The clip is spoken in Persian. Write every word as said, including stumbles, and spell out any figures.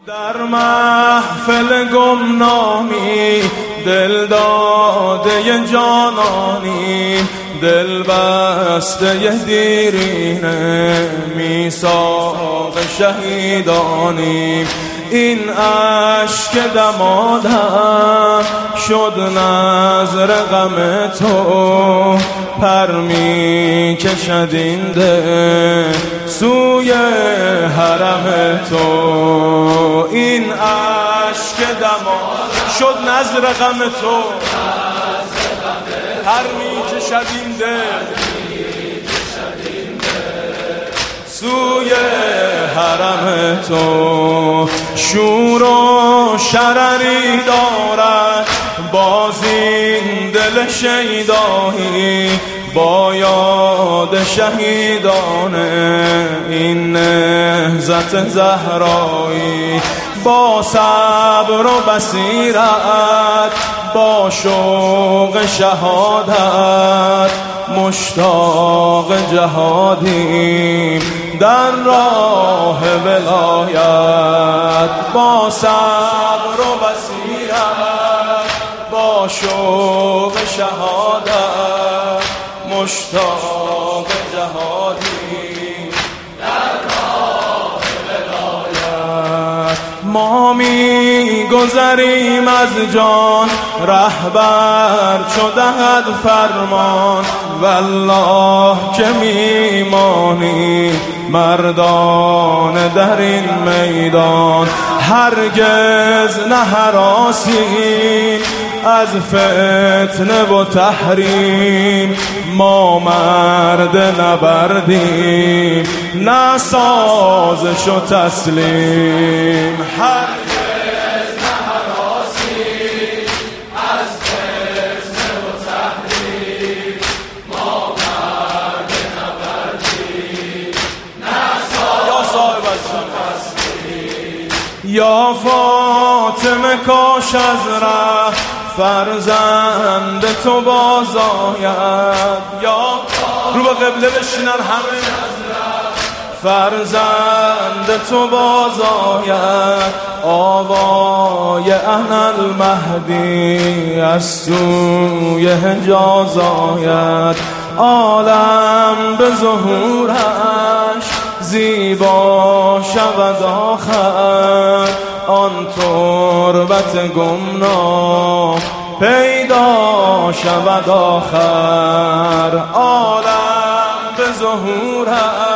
در محفل گمنامی دل داده جانانی، دل بسته دیرینه میثاق شهیدانی. این اشک دمادم شد نذر غم تو، پر می کشد این دل سوی حرم تو. این اشک دمادم شد نذر غم تو، پر می کشد این دل سوی حرم تو. شور و شرری دارد باز این دل شیدایی، با یاد شهیدان این نهضت زهرایی. با صبر و بصیرت با شوق شهادت مشتاق جهادیم در راه ولایت. با صبر و بصیرت با شوق شهادت مشتاق جهادیم در راه ولایت. ما می گذریم از جان رهبر چو دهد فرمان، والله که میمانی مردان در این میدان. هرگز نهراسیم از فتنه و تحریم، ما مرد نبردیم نه سازش و تسلیم. هرگز نهراسیم از فتنه و تحریم، ما مرد نبردیم نه سازش و تسلیم. یا فاطمه کاش از ره فرزند تو باز آید، یا رو به قبله بشینن همه. فرزند تو باز آید، آوای انا المهدی از سوی حجاز آید. عالم به ظهورش زیبا شود آخر، آن تربت گمنام پیدا شود آخر. عالم به ظهورش